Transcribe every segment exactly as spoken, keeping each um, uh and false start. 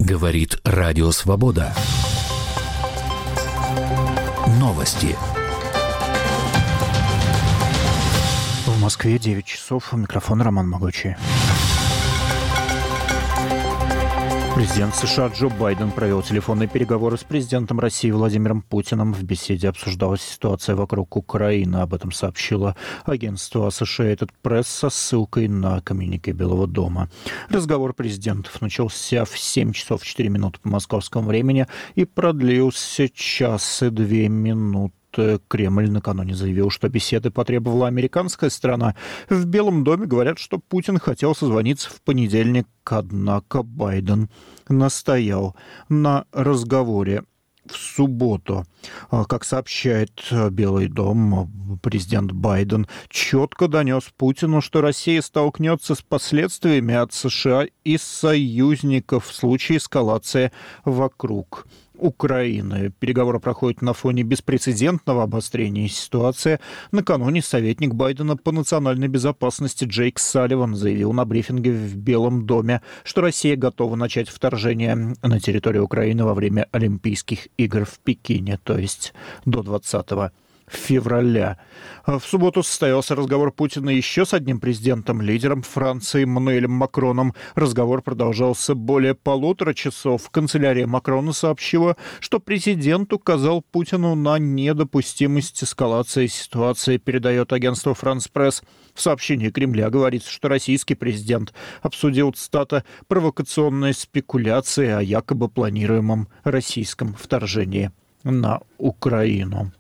Говорит Радио Свобода. Новости. В Москве девять часов. У микрофона Роман Могучий. Президент США Джо Байден провел телефонные переговоры с президентом России Владимиром Путиным. В беседе обсуждалась ситуация вокруг Украины. Об этом сообщило агентство США Associated Press со ссылкой на коммюнике Белого дома. Разговор президентов начался в семь часов четыре минуты по московскому времени и продлился час и две минуты. Кремль накануне заявил, что беседы потребовала американская сторона. В Белом доме говорят, что Путин хотел созвониться в понедельник, однако Байден настоял на разговоре в субботу. Как сообщает Белый дом, президент Байден четко донес Путину, что Россия столкнется с последствиями от США и союзников в случае эскалации вокруг Украины. Переговоры проходят на фоне беспрецедентного обострения ситуации. Накануне советник Байдена по национальной безопасности Джейк Салливан заявил на брифинге в Белом доме, что Россия готова начать вторжение на территорию Украины во время Олимпийских игр в Пекине, то есть до двадцатого февраля. В субботу состоялся разговор Путина еще с одним президентом, лидером Франции Эммануэлем Макроном. Разговор продолжался более полутора часов. Канцелярия Макрона сообщила, что президент указал Путину на недопустимость эскалации ситуации, передает агентство «Франс Пресс». В сообщении Кремля говорится, что российский президент обсудил, цитата, «провокационные спекуляции о якобы планируемом российском вторжении на Украину».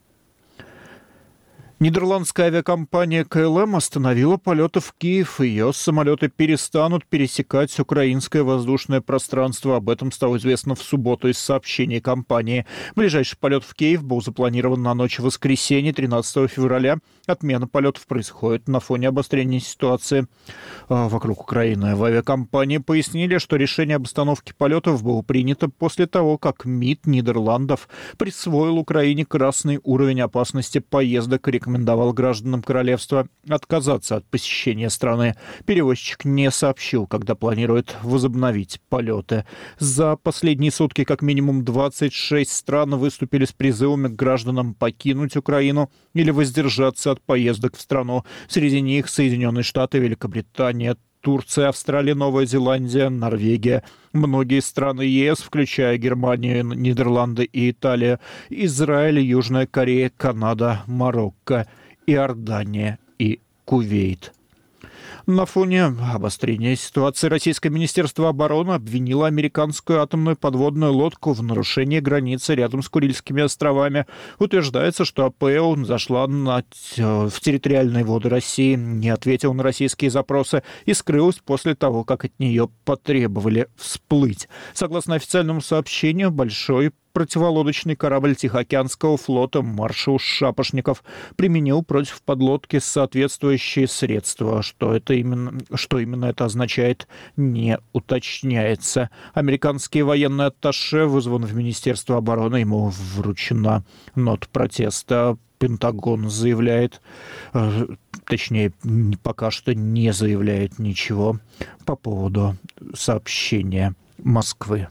Нидерландская авиакомпания ка эл эм остановила полеты в Киев. Ее самолеты перестанут пересекать украинское воздушное пространство. Об этом стало известно в субботу из сообщений компании. Ближайший полет в Киев был запланирован на ночь воскресенья, тринадцатого февраля. Отмена полетов происходит на фоне обострения ситуации вокруг Украины. В авиакомпании пояснили, что решение об остановке полетов было принято после того, как МИД Нидерландов присвоил Украине красный уровень опасности поездок и рекомендовал гражданам королевства отказаться от посещения страны. Перевозчик не сообщил, когда планирует возобновить полеты. За последние сутки как минимум двадцать шесть стран выступили с призывами к гражданам покинуть Украину или воздержаться от поездок в страну. Среди них Соединенные Штаты, Великобритания, Турция, Австралия, Новая Зеландия, Норвегия, многие страны е эс, включая Германию, Нидерланды и Италия, Израиль, Южная Корея, Канада, Марокко, Иордания и Кувейт. На фоне обострения ситуации российское Министерство обороны обвинило американскую атомную подводную лодку в нарушении границы рядом с Курильскими островами. Утверждается, что а пэ эл зашла на, в территориальные воды России, не ответила на российские запросы и скрылась после того, как от нее потребовали всплыть. Согласно официальному сообщению, большой противолодочный корабль Тихоокеанского флота «Маршал Шапошников» применил против подлодки соответствующие средства. Что это именно, что именно это означает, не уточняется. Американский военный атташе вызван в Министерство обороны, ему вручена нота протеста. Пентагон заявляет, точнее, пока что не заявляет ничего по поводу сообщения Москвы.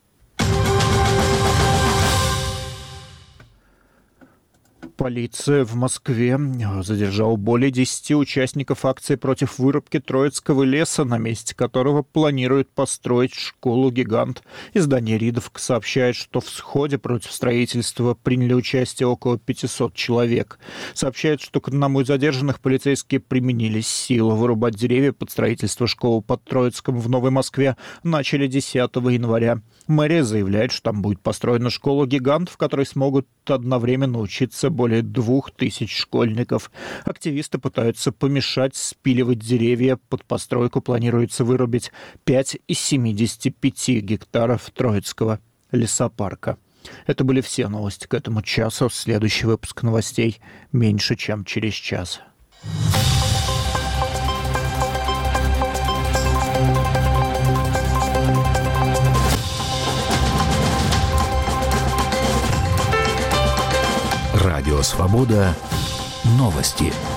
Полиция в Москве задержала более десяти участников акции против вырубки Троицкого леса, на месте которого планируют построить школу-гигант. Издание «Ридовка» сообщает, что в сходе против строительства приняли участие около пятисот человек. Сообщает, что к одному из задержанных полицейские применили силу. Вырубать деревья под строительство школы под Троицком в Новой Москве начали десятого января. Мэрия заявляет, что там будет построена школа-гигант, в которой смогут одновременно учиться более двух тысяч школьников. Активисты пытаются помешать спиливать деревья. Под постройку планируется вырубить пять из семидесяти пяти гектаров Троицкого лесопарка. Это были все новости к этому часу. Следующий выпуск новостей меньше, чем через час. Радио «Свобода». Новости.